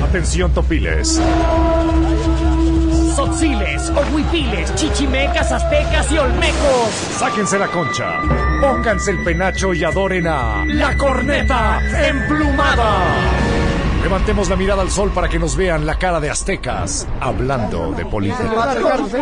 Atención, topiles. Tzotziles, ohuipiles, chichimecas, aztecas y olmecos. Sáquense la concha, pónganse el penacho y adoren a la corneta emplumada. Levantemos la mirada al sol para que nos vean la cara de aztecas hablando de política.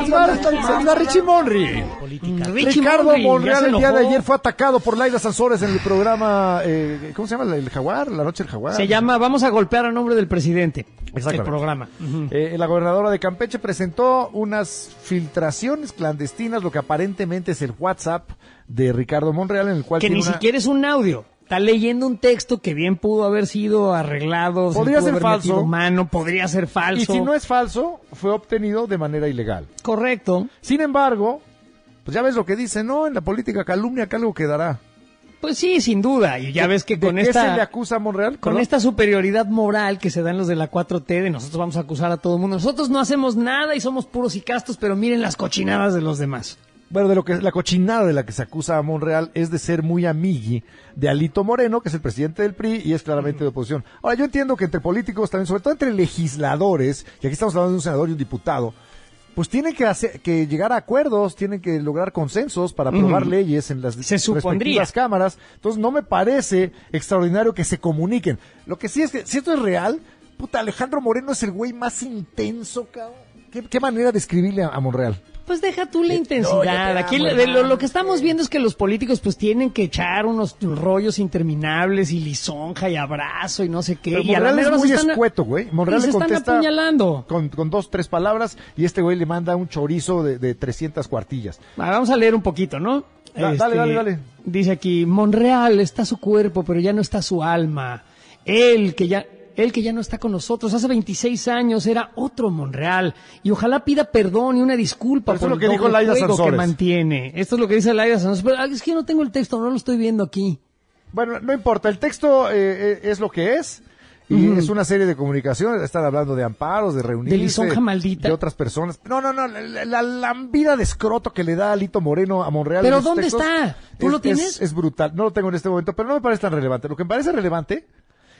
Richie Monry. Ricardo Monreal el día de ayer fue atacado por Laida Sansores en el programa, ¿cómo se llama? ¿El Jaguar? ¿La Noche del Jaguar? Se llama Vamos a golpear a nombre del presidente. El programa. La gobernadora de Campeche presentó unas filtraciones clandestinas, lo que aparentemente es el WhatsApp de Ricardo Monreal, en el cual que ni siquiera es un audio. Está leyendo un texto que bien pudo haber sido arreglado. Podría ser falso. Podría ser falso. Y si no es falso, fue obtenido de manera ilegal. Correcto. Sin embargo, pues ya ves lo que dice, ¿no? En la política calumnia que algo quedará. Pues sí, sin duda. Y ya ves que con ¿De qué se le acusa a Monreal? Con esta superioridad moral que se dan los de la 4T, de nosotros vamos a acusar a todo el mundo. Nosotros no hacemos nada y somos puros y castos, pero miren las cochinadas de los demás. Bueno, de lo que la cochinada de la que se acusa a Monreal es de ser muy amigui de Alito Moreno, que es el presidente del PRI y es claramente de oposición. Ahora, yo entiendo que entre políticos también, sobre todo entre legisladores, y aquí estamos hablando de un senador y un diputado, pues tienen que llegar a acuerdos, tienen que lograr consensos para aprobar leyes en las respectivas cámaras. Entonces, no me parece extraordinario que se comuniquen. Lo que sí es que, si esto es real, puta, Alejandro Moreno es el güey más intenso, cabrón. ¿Qué manera de escribirle a Monreal? Pues deja tú la intensidad. Aquí lo que estamos viendo es que los políticos pues tienen que echar unos rollos interminables y lisonja y abrazo y no sé qué. Pero y Monreal es muy escueto, güey. Monreal le contesta están apuñalando. Con 2, 3 palabras y este güey le manda un chorizo de 300 cuartillas. Vamos a leer un poquito, ¿no? Dale. Dice aquí, Monreal está su cuerpo, pero ya no está su alma. Él que ya no está con nosotros, hace 26 años era otro Monreal, y ojalá pida perdón y una disculpa por lo que dijo Laida Sansores. Que mantiene. Esto es lo que dice Laida Sansores, pero es que yo no tengo el texto, no lo estoy viendo aquí. Bueno, no importa, el texto es lo que es, y es una serie de comunicaciones, están hablando de amparos, de reunirse, de lisonja maldita, de otras personas. No, la lambida de escroto que le da Alito Moreno a Monreal. ¿Pero dónde está? ¿Tú lo tienes? Es brutal, no lo tengo en este momento, pero no me parece tan relevante. Lo que me parece relevante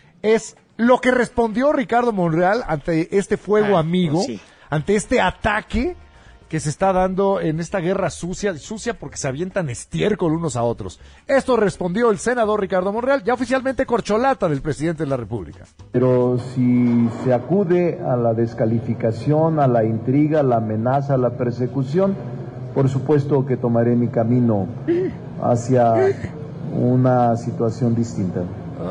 es lo que respondió Ricardo Monreal ante este fuego amigo, pues sí, ante este ataque que se está dando en esta guerra sucia porque se avientan estiércol unos a otros. Esto respondió el senador Ricardo Monreal, ya oficialmente corcholata del presidente de la República. Pero si se acude a la descalificación, a la intriga, a la amenaza, a la persecución, por supuesto que tomaré mi camino hacia una situación distinta.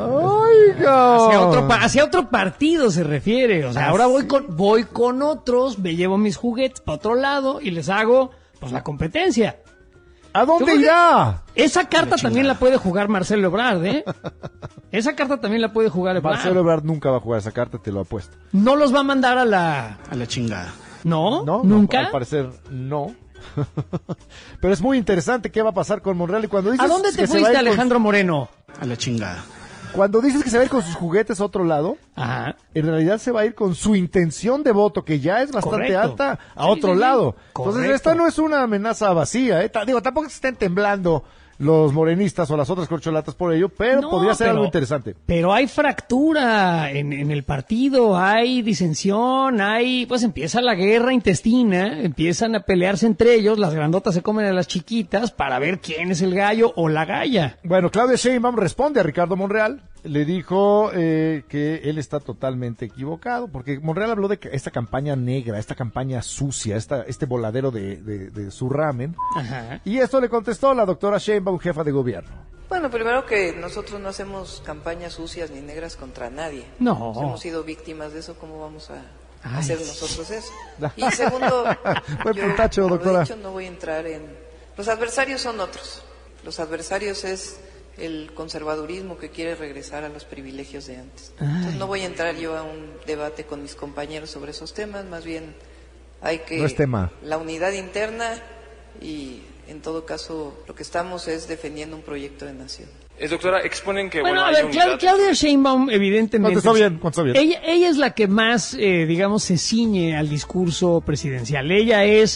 Hacia otro partido se refiere, o sea, ahora voy con otros, me llevo mis juguetes para otro lado y les hago pues la competencia. ¿A dónde irá? Esa carta también la puede jugar Marcelo Ebrard, ¿eh? Esa carta también la puede jugar Ebrard. Marcelo Ebrard nunca va a jugar esa carta, te lo apuesto. No los va a mandar a la chingada. ¿No? ¿Nunca? Al parecer no. Pero es muy interesante qué va a pasar con Monreal. Y cuando dices ¿a dónde te fuiste, Alejandro Moreno? A la chingada. Cuando dices que se va a ir con sus juguetes a otro lado, en realidad se va a ir con su intención de voto, que ya es bastante alta, a otro lado. Correcto. Entonces, esta no es una amenaza vacía, ¿eh? Tampoco se estén temblando los morenistas o las otras corcholatas por ello, pero podría ser algo interesante. Pero hay fractura en el partido, hay disensión, pues empieza la guerra intestina, empiezan a pelearse entre ellos, las grandotas se comen a las chiquitas para ver quién es el gallo o la galla. Bueno, Claudia Sheinbaum responde a Ricardo Monreal, le dijo que él está totalmente equivocado, porque Monreal habló de esta campaña negra, esta campaña sucia, este voladero de su ramen. Ajá. Y esto le contestó la doctora Sheinbaum, jefa de gobierno. Bueno, primero que nosotros no hacemos campañas sucias ni negras contra nadie. No. Hemos sido víctimas de eso, ¿cómo vamos a hacer nosotros eso? Y segundo, buen puntacho, doctora. De hecho, no voy a entrar en... Los adversarios son otros. Los adversarios es el conservadurismo que quiere regresar a los privilegios de antes. Entonces no voy a entrar yo a un debate con mis compañeros sobre esos temas, más bien hay que... No es tema. La unidad interna y en todo caso lo que estamos es defendiendo un proyecto de nación. Doctora, exponen que a ver, Claudia Sheinbaum evidentemente contestó bien. Ella es la que más digamos se ciñe al discurso presidencial. Ella es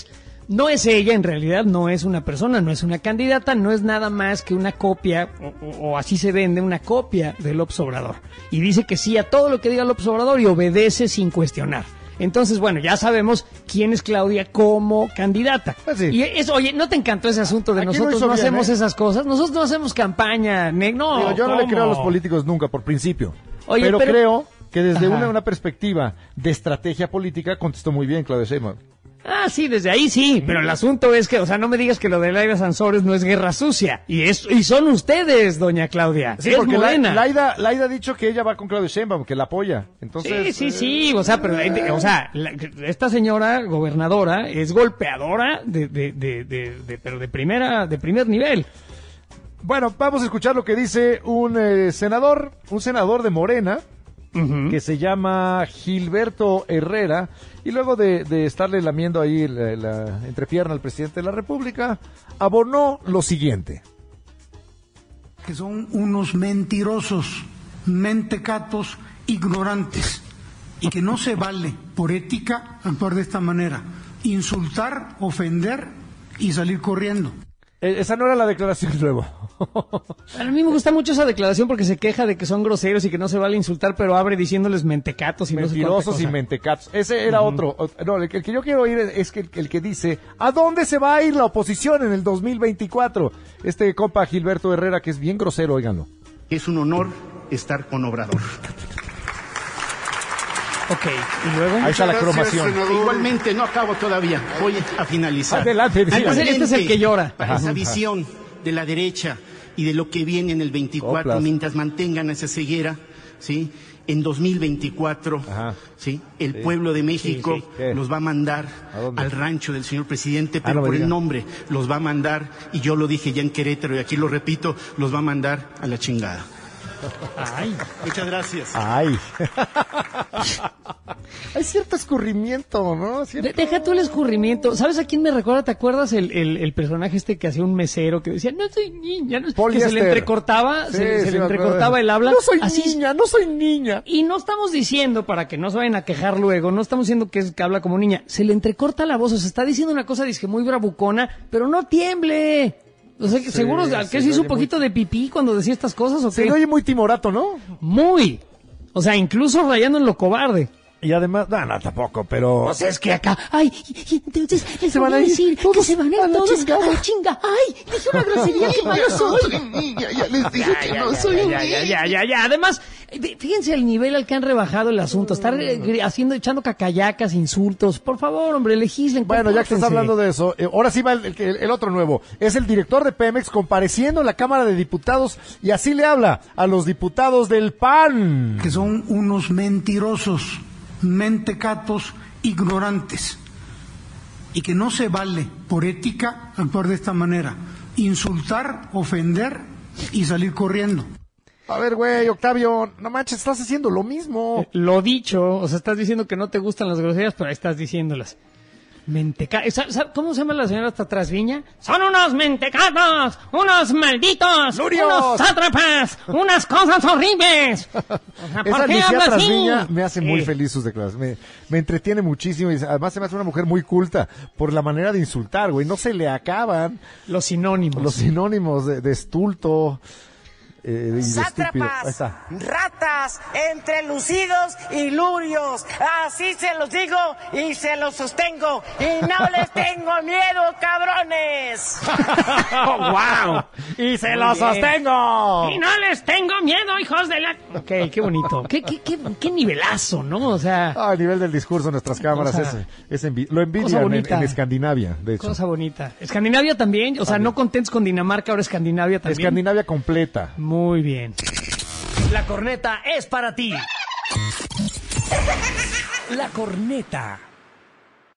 No es ella, en realidad no es una persona, no es una candidata, no es nada más que una copia, o así se vende, una copia de López Obrador. Y dice que sí a todo lo que diga López Obrador y obedece sin cuestionar. Entonces, bueno, ya sabemos quién es Claudia como candidata. Pues sí. Y eso, oye, ¿no te encantó ese asunto de Aquí nosotros lo no hizo bien, hacemos esas cosas? Nosotros no hacemos campaña, no. Digo, yo no le ¿cómo? creo a los políticos nunca, por principio. Oye, pero creo que desde Ajá. una perspectiva de estrategia política contestó muy bien Claudia Sheinbaum. Ah, sí, desde ahí sí, pero el asunto es que, o sea, no me digas que lo de Laida Sansores no es guerra sucia. Y son ustedes, doña Claudia. Sí, es porque Morena. Laida ha dicho que ella va con Claudia Sheinbaum, que la apoya. Entonces, Sí, o sea, pero, esta señora gobernadora es golpeadora pero de primer nivel. Bueno, vamos a escuchar lo que dice un senador de Morena, que se llama Gilberto Herrera, y luego de estarle lamiendo ahí la entrepierna al presidente de la República, abonó lo siguiente. Que son unos mentirosos, mentecatos, ignorantes, y que no se vale por ética actuar de esta manera, insultar, ofender y salir corriendo. Esa no era la declaración luego. A mí me gusta mucho esa declaración porque se queja de que son groseros y que no se vale insultar, pero abre diciéndoles mentecatos y Mentirosos no sé y mentecatos. Ese era otro. No, el que yo quiero oír es que el que dice, ¿a dónde se va a ir la oposición en el 2024? Este compa Gilberto Herrera, que es bien grosero, óiganlo. Es un honor estar con Obrador. Ok, y luego... Ahí está la cromación. Igualmente, no acabo todavía, voy a finalizar. Adelante, dígame. Este es el que llora. Para esa visión de la derecha y de lo que viene en el 24, Oplas. mientras mantengan esa ceguera, ¿sí? En 2024, Ajá. ¿sí? El pueblo de México Sí, ¿Qué? los va a mandar ¿A dónde? al rancho del señor presidente, pero no me por diga. el nombre los va a mandar, y yo lo dije ya en Querétaro y aquí lo repito, los va a mandar a la chingada. Ay, Muchas gracias. Ay. Hay cierto escurrimiento, ¿no? deja tú el escurrimiento. ¿Sabes a quién me recuerda? ¿Te acuerdas el personaje este que hacía un mesero que decía, no soy niña? No, que se Poliéster. le entrecortaba, Sí, se le me acuerdo. entrecortaba el habla. No soy Así- niña, no soy niña. Y no estamos diciendo, para que no se vayan a quejar luego, no estamos diciendo que habla como niña. Se le entrecorta la voz, o sea, está diciendo una cosa, dice muy bravucona, pero no tiemble. O sea, que seguro sí, que se se hizo oye un poquito de pipí cuando decía estas cosas, ¿o Se qué? le oye muy timorato, ¿no? Muy. O sea, incluso rayando en lo cobarde. Y además, no, tampoco, pero... Pues es que acá, ay, y entonces les Se voy van a a ir decir que todos se van a ir a la todos chingada. a la chinga. Ay, dije una grosería, qué malo soy. Niña, ya les dije que no soy Ya. Además, fíjense el nivel al que han rebajado el asunto. Estar echando cacayacas, insultos. Por favor, hombre, legislen. Bueno, ya que estás compórtense. hablando de eso, ahora sí va el otro nuevo. Es el director de Pemex compareciendo en la Cámara de Diputados y así le habla a los diputados del PAN. Que son unos mentirosos, mentecatos, ignorantes, y que no se vale por ética actuar de esta manera, insultar, ofender y salir corriendo. A ver, güey, Octavio, no manches, estás haciendo lo mismo. Lo dicho, o sea, estás diciendo que no te gustan las groserías, pero ahí estás diciéndolas. ¿Cómo se llama la señora hasta atrás, Viña? Son unos mentecatos, unos malditos, ¡Lurios! unos sátrapas, unas cosas horribles. O sea, Esa ¿por qué Lucía habla así? Trasviña me hace muy Sí. feliz sus declaraciones. Me entretiene muchísimo y además se me hace una mujer muy culta por la manera de insultar, güey. No se le acaban Los sinónimos. los sinónimos de estulto y de estúpido. Ahí está. Ratas, entrelucidos y lurios. Así se los digo y se los sostengo. Y no les tengo miedo, cabrones. ¡Wow! ¡Y se Muy lo bien. sostengo! Y no les tengo miedo, hijos de la... Ok, qué bonito. Qué nivelazo, ¿no? O sea, Ah, a nivel del discurso en nuestras cámaras Cosa- lo envidian cosa bonita. en Escandinavia, de hecho. cosa bonita. Escandinavia también, o sea, no contentos con Dinamarca, ahora Escandinavia también. Escandinavia completa. Muy bien. La corneta es para ti. La corneta.